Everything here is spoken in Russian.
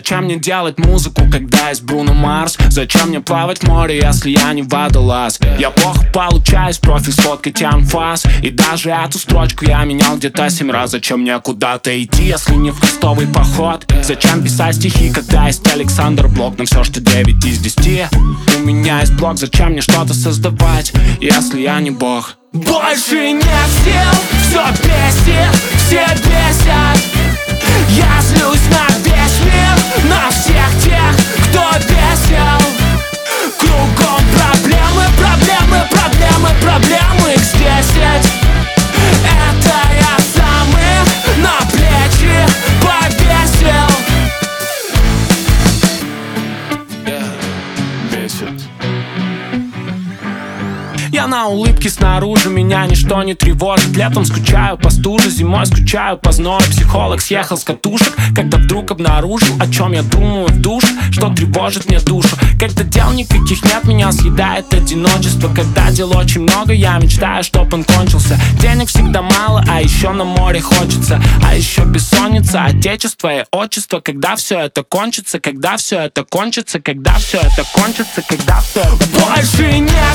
Зачем мне делать музыку, когда есть Бруно Марс? Зачем мне плавать в море, если я не водолаз? Я плохо получаюсь, профиль сфоткать анфас. И даже эту строчку я менял где-то 7 раз. Зачем мне куда-то идти, если не в крестовый поход? Зачем писать стихи, когда есть Александр Блок? На все, что 9 из 10. У меня есть блок, зачем мне что-то создавать, если я не бог? Больше нет сил, все бесит, все бесят. Я злюсь на весь мир, на всех тех, кто бесил. Кругом проблемы, проблемы, проблемы, проблемы, их здесь ведь. Это я сам их на плечи повесил. Бесит. Я на улыбке снаружи, меня ничто не тревожит. Летом скучаю по стуже, зимой скучаю по зною. Психолог съехал с катушек, когда вдруг обнаружил, о чем я думаю в душе, что тревожит мне душу. Когда дел никаких нет, меня съедает одиночество. Когда дел очень много, я мечтаю, чтоб он кончился. Денег всегда мало, а еще на море хочется. А еще бессонница, отечество и отчество. Когда все это кончится, когда все это кончится, когда все это кончится, когда все это... Больше нет